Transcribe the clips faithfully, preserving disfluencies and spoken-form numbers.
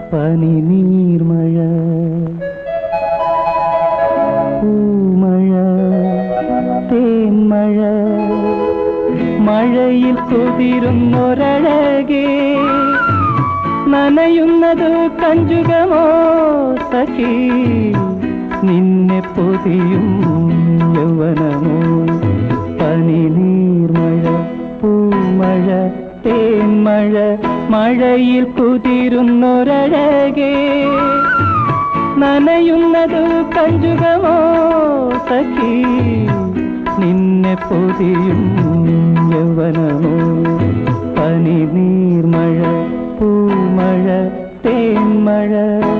പനി നീർമഴ പൂമഴ തേന്മഴ മഴയിൽ കുതിരുന്നൊരഴകേ നനയുന്നത് കഞ്ചുകമോ സഖി നിന്നെ പൊതിയും യൗവനമോ പനി നീർമഴ പൂമഴ തേന്മഴ മഴയിൽ കുതിരുന്നൊരഴകേ നനയുന്നത് കഞ്ചുകമോ സഖി നിന്നെ പൊതിയും യൗവനമോ പനി നീർമഴ പൂമഴ തേന്മഴ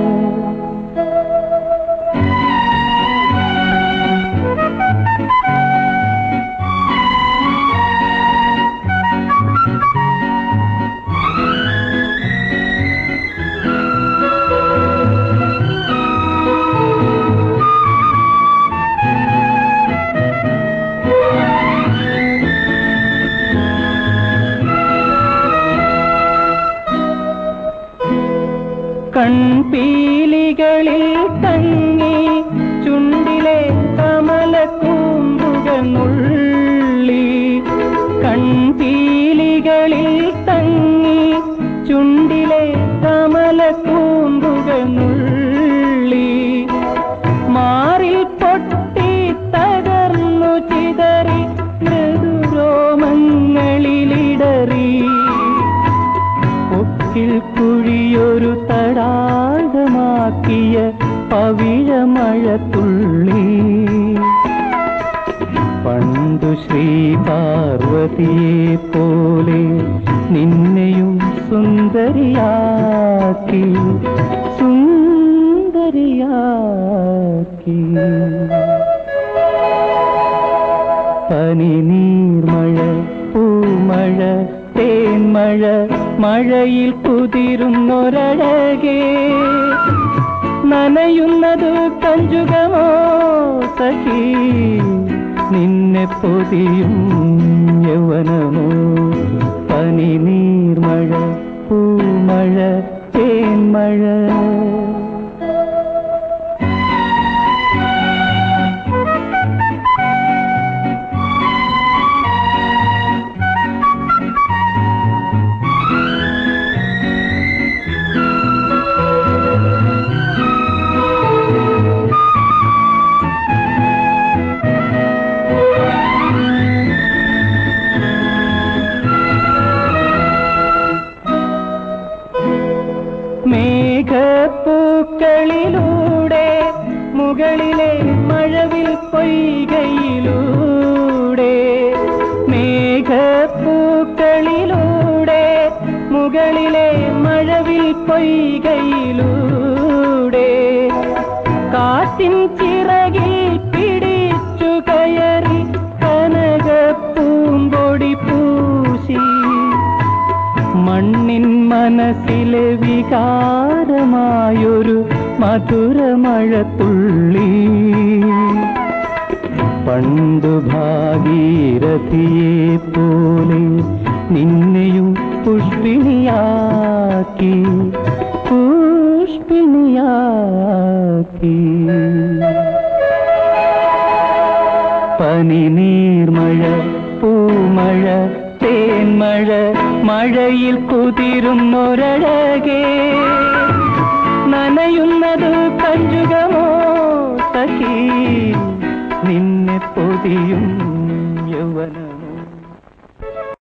കൺപീലികളിൽ തങ്ങി ചുണ്ടിലെ കമലക്കൂമ്പുകൾ നുള്ളി കൺപീലികളിൽ തങ്ങി ചുണ്ടിലെ കമലക്കൂമ്പുകൾ നുള്ളി മാറിൽ പൊട്ടി തകർന്നു ചിതറി മൃദുരോമങ്ങളിലിടറി പൊക്കിൽ കുഴിയൊരു തടാകമാക്കിയ പവിഴമഴത്തുള്ളി പണ്ടു ശ്രീ പാർവതിയെ പോലെ നിന്നെയും സുന്ദരിയാക്കി സുന്ദരിയാക്കി പനി നീർമഴ പൂമഴ തേന്മഴ മഴയിൽ കുതിരുന്നൊരഴകേ നനയുന്നത് കഞ്ചുകമോ സഖി നിന്നെ പൊതിയും യൗവനമോ പനി നീർമഴ പൂമഴ തേന്മഴ മേഘപ്പൂക്കളിലൂടെ മുകളിലെ മഴവിൽ പൊയ്കയിലൂടെ മേഘപ്പൂക്കളിലൂടെ മുകളിലെ മഴവിൽ പൊയ്കയിലൂടെ കാറ്റിൻ ചിറകിൽ പിടിച്ചു കയറി കനകപ്പൂമ്പൊടി പൂശി മണ്ണിൻ മനസ്സിലെ വികാരമായൊരു മധുരമഴത്തുള്ളി പണ്ടു ഭാഗീരഥിയെ പോലെ നിന്നെയും പുഷ്പിണിയാക്കി പുഷ്പിണിയാക്കി പനി നീർമഴ പൂമഴ തേന്മഴ മഴയിൽ കുതിരുന്നൊരഴകേ നനയുന്നത് കഞ്ചുകമോ സഖി നിന്നെ പൊതിയും